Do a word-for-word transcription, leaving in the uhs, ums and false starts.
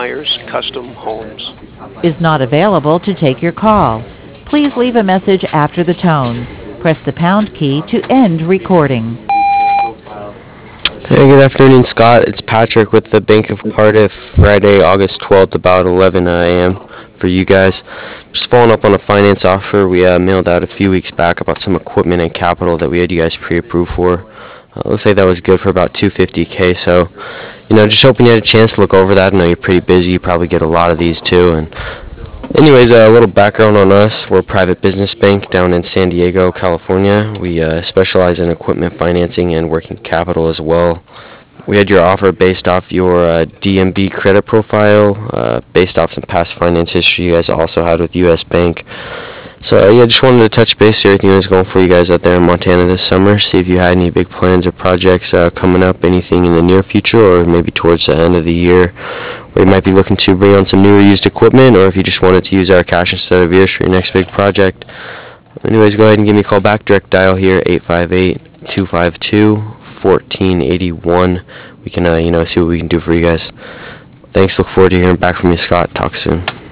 Myers Custom Homes. Is not available to take your call. Please leave a message after the tone. Press the pound key to end recording. Hey, good afternoon, Scott. It's Patrick with the Bank of Cardiff, Friday, August twelfth, about eleven a m for you guys. Just following up on a finance offer we uh, mailed out a few weeks back about some equipment and capital that we had you guys pre-approved for. Uh, looks like that was good for about two hundred fifty K, so, you know, just hoping you had a chance to look over that. I know you're pretty busy. You probably get a lot of these, too, and anyways, uh, a little background on us. We're a private business bank down in San Diego, California. We uh, specialize in equipment financing and working capital as well. We had your offer based off your uh, D M B credit profile, uh, based off some past finance history you guys also had with U S Bank. So, uh, yeah, just wanted to touch base, see everything was going for you guys out there in Montana this summer, see if you had any big plans or projects uh, coming up, anything in the near future or maybe towards the end of the year where you might be looking to bring on some new or used equipment, or if you just wanted to use our cash instead of yours for your next big project. Anyways, go ahead and give me a call back. Direct dial here, eight five eight, two five two, one four eight one. We can, uh, you know, see what we can do for you guys. Thanks. Look forward to hearing back from you, Scott. Talk soon.